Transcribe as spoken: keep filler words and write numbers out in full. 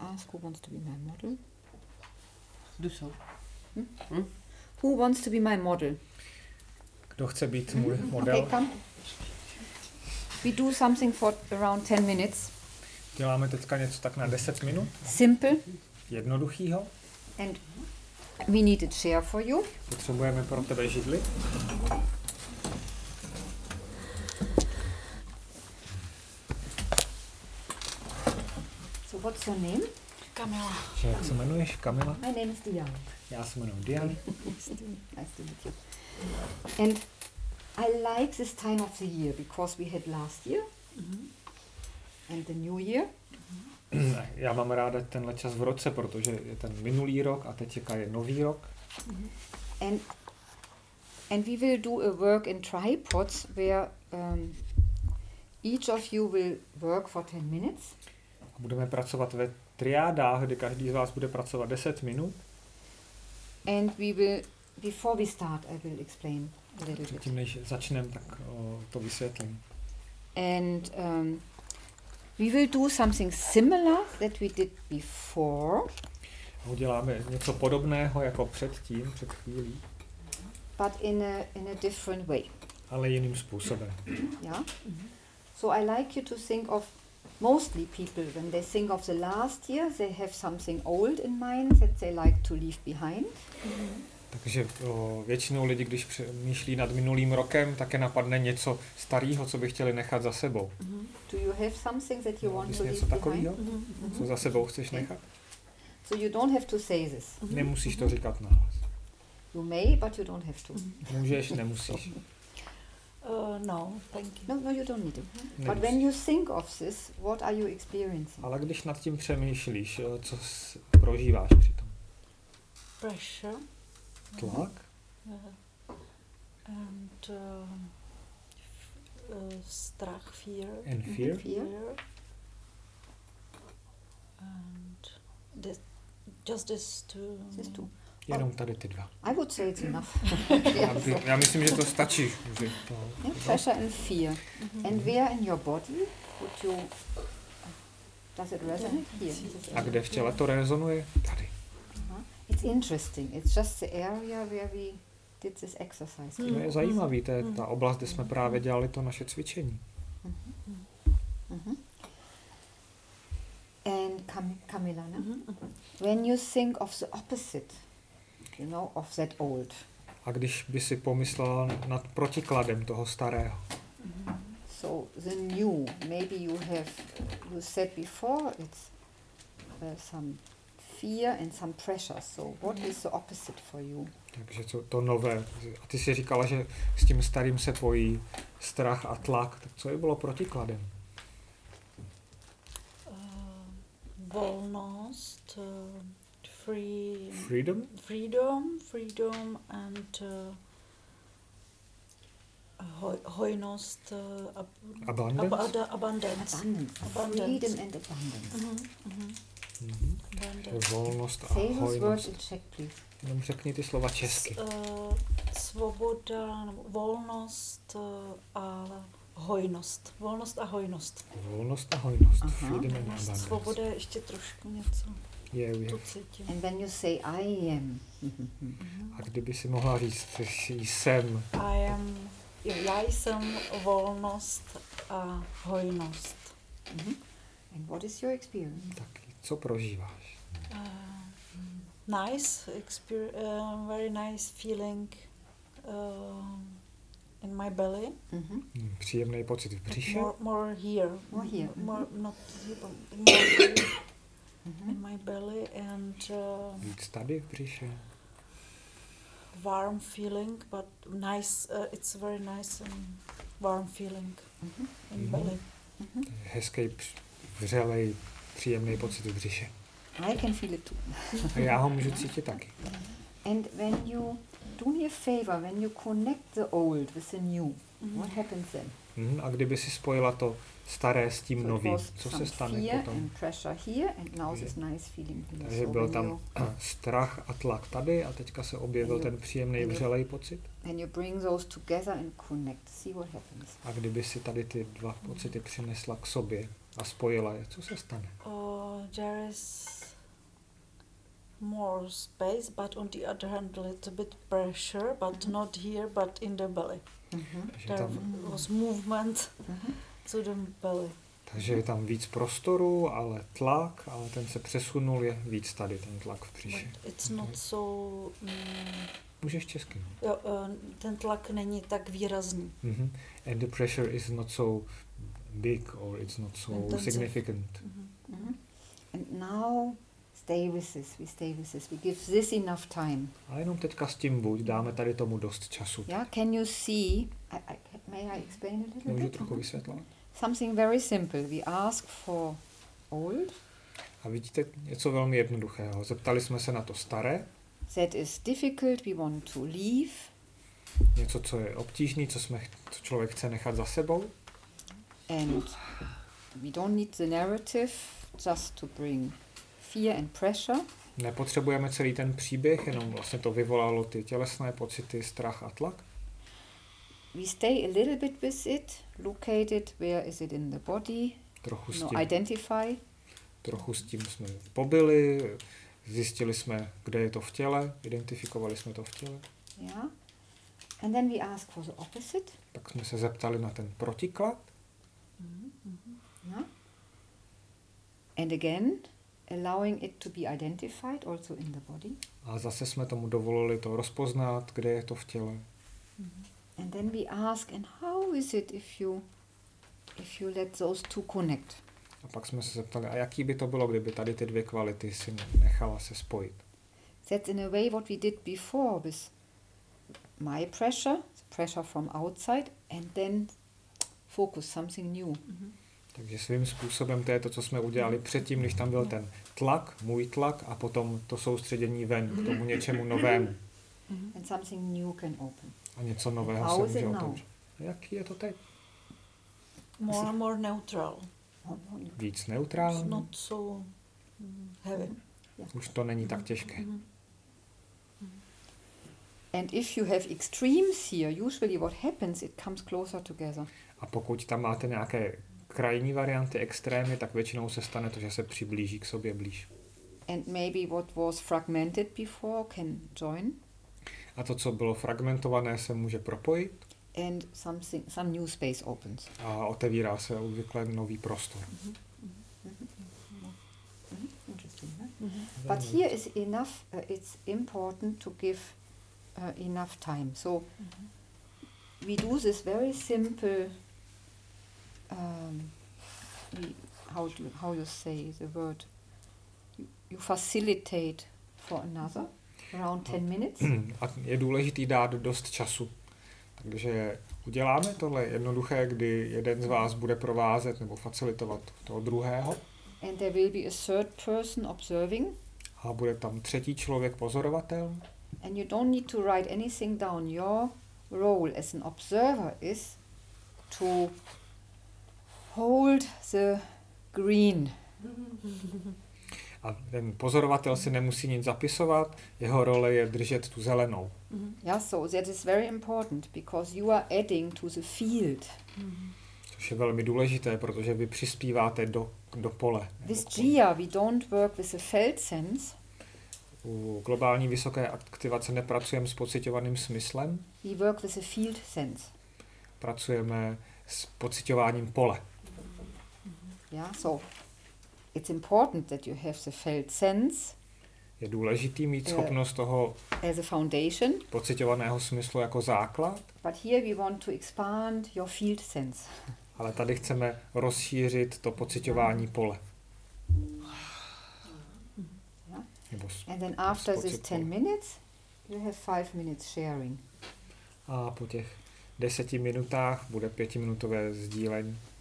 ask who wants to be my model. Du so. Hm? Hm? Who wants to be my model? Kdo chce být můj model? Okay, come. We do something for around ten minutes. Děláme teďka něco tak na deset minut. Simple. Jednoduchýho. And we need a chair for you. Potřebujeme pro tebe židli. So what's your name? Kamila. Jak se jmenuješ? Kamila? My name is Diane. Já se jmenuji Diane. Nice to meet you. And I like this time of the year because we had last year mm-hmm. and the new year. Mm-hmm. Já mám ráda tenhle čas v roce, protože je ten minulý rok a teď je nový rok. Mm-hmm. And and we will do a work in tripods where um, each of you will work for ten minutes. A budeme pracovat ve triádách, kde každý z vás bude pracovat deset minut. And we will, before we start, I will explain a little bit. Tím, než začneme, tak o, to vysvětlím. And um, we will do something similar that we did before. A uděláme něco podobného jako předtím, před chvílí. But in a in a different way. Ale jiným způsobem. Yeah. Mm-hmm. So I like you to think of mostly people when they think of the last year, they have something old in mind that they like to leave behind. Mm-hmm. Takže o, většinou lidi, když přemýšlí nad minulým rokem, také napadne něco starého, co by chtěli nechat za sebou. Mm-hmm. Do you have something that you no, want to něco leave takového, behind? Mm-hmm. Co za sebou chceš nechat? So you don't have to say this. Mm-hmm. Nemusíš to říkat nahlas. You may, but you don't have to. Mm-hmm. Můžeš, nemusíš. Uh, no, thank you. No, no, you don't need to. Nemusíš. But when you think of this, what are you experiencing? Ale když nad tím přemýšlíš, co prožíváš přitom? Pressure. Tlak? Uh, and uh, uh, strach, fear. And fear? Mm-hmm. Fear. And this, just this two. This two. Jenom tady ty dva. I would say it's enough. já, by, já myslím, že to stačí. Že to, yeah, pressure and fear. Mm-hmm. And where in your body would you... Does it resonate? Here. A kde v těle to rezonuje? Tady. Uh-huh. It's interesting. It's just the area where we did this exercise. To je zajímavý, to je ta oblast, kde jsme právě dělali to naše cvičení. Mm-hmm. Mm-hmm. And Cam- Camilla, no? Mm-hmm. When you think of the opposite, you know, of that old. A když by si pomyslela nad protikladem toho starého. Mm-hmm. So the new, maybe you have, you said before, it's uh, some fear and some pressure. So what mm-hmm. is the opposite for you? Takže co, to nové. A ty si říkala, že s tím starým se pojí strach a tlak. Tak co je bylo protikladem? Uh, volnost, uh, free, Freedom? Freedom, freedom and uh, hoj, hojnost, uh, ab, Abundance? Ab, ab, abundance. Abundance. Abundance. Freedom and abundance. Mm-hmm, mm-hmm. Mm-hmm. Abundance. Volnost a Say those words hojnost. in Czech, please. Jenom řekni ty slova česky. S, uh, svoboda, nebo volnost uh, a hojnost. Volnost a hojnost. Volnost a hojnost. Aha. Freedom and abundance. Svoboda je ještě trošku něco. Je, je. To cítím. And when you say I am. A kdyby si mohla říct, že jsem. I am, já jsem volnost a hojnost. Mm-hmm. And what is your experience? Tak co prožíváš? Uh, nice, exper- uh, very nice feeling uh, in my belly. Mm-hmm. Hmm, příjemný pocit v břiše. More, more here. More here. More, not here, but more here Mm-hmm. in my belly and uh, Víc tady v břiše. warm feeling, but nice. Uh, it's very nice and warm feeling Mm-hmm. in Mhm. belly. Mm-hmm. Hezký, vřelej, příjemný pocit v břiše. I can feel it too. A já ho můžu cítit taky. And when you do me a favor, when you connect the old with the new, Mhm. what happens then? Mhm, a kdyby si spojila to staré s tím So it novým, was co some se stane fear potom? and pressure here, and now Takže- this nice feeling here. Takže So byl when tam you, strach a tlak tady a teďka se objevil And you- ten příjemný and you- vřelej pocit. when you bring those together and connect, see what happens. A kdyby si tady ty dva pocity přinesla k sobě a spojila je, co se stane? Uh, there is more space, but on the other hand, a little bit pressure, but not here, but in the belly. Mhm. Takže, There tam, was movement Mhm. to the belly. takže je tam víc prostoru, ale tlak, ale ten se přesunul, je víc tady, ten tlak v břiše. But it's not so... Mm, Můžeš česky. jo, uh, ten tlak není tak výrazný. Mm-hmm. And the pressure is not so big or it's not so Intensive. significant. Mhm. And now stay with this, we stay with this, we give this enough time. A jenom teďka s tím buď, dáme tady tomu dost času. Yeah, can you see, I, I, may I explain a little Můžu bit? trochu vysvětlovat? Something very simple. We ask for old, A vidíte něco velmi jednoduchého. Zeptali jsme se na to staré, that is difficult, we want to leave, něco, co je obtížné, co, jsme, co člověk chce nechat za sebou. and we don't need the narrative just to bring fear and pressure. Nepotřebujeme celý ten příběh, jenom vlastně to vyvolalo ty tělesné pocity, strach a tlak. We stay a little bit with it, locate it, where is it in the body, Trochu s no, tím, identify, trochu s tím jsme pobyli, zjistili jsme, kde je to v těle, identifikovali jsme to v těle. yeah. And then we ask for the opposite, Pak jsme se zeptali na ten protiklad. yeah. And again, allowing it to be identified also in the body. A zase jsme tomu dovolili to rozpoznat, kde je to v těle. And then we ask, and how is it if you if you let those two connect? A pak jsme se zeptali, a jaký by to bylo, kdyby tady ty dvě kvality si nechala se spojit. That's in a way what we did before with my pressure, the pressure from outside, and then focus something new. Takže svým způsobem to je to, co jsme udělali předtím, když tam byl ten tlak, můj tlak a potom to soustředění ven k tomu něčemu novému. And something new can open. A něco nového How se is it může now? otevřít. A jaký je to teď? More and more neutral. Víc It's neutrální, not so mm, heavy. už to není tak těžké. And if you have extremes here, usually what happens, it comes closer together. A pokud tam máte nějaké krajní varianty, extrémy, tak většinou se stane to, že se přiblíží k sobě blíž. And maybe what was fragmented before can join, A to, co bylo fragmentované, se může propojit and something, some new space opens. a otevírá se obvykle nový prostor. Interesting, huh? But here is enough, uh, it's important to give uh, enough time. So we do this very simple, um, we, how, do, how you say the word, you, you facilitate for another, around ten minutes. A je důležitý dát dost času. Takže uděláme tohle jednoduché, kdy jeden z vás bude provázet nebo facilitovat toho druhého And there will be a third person observing. a bude tam třetí člověk pozorovatel. And you don't need to write anything down. Your role as an observer is to hold the green. A ten pozorovatel si nemusí nic zapisovat, jeho role je držet tu zelenou. Yeah, so that is very important because you are adding to the field. Což je velmi důležité, protože vy přispíváte do, do pole. With G I A we don't work with the felt sense. U globální vysoké aktivace nepracujeme s pociťovaným smyslem, We work with the field sense. pracujeme s pociťováním pole. Yeah, so it's important that you have the felt sense Je důležitý mít Je. schopnost toho as a foundation, pociťovaného smyslu jako základ, but here we want to expand your field sense. ale tady chceme rozšířit to pociťování pole. Yeah. Nebo s- And then after pocit this ten pole. minutes, you have five minutes sharing. A po těch deseti minutách bude pětiminutové sdílení.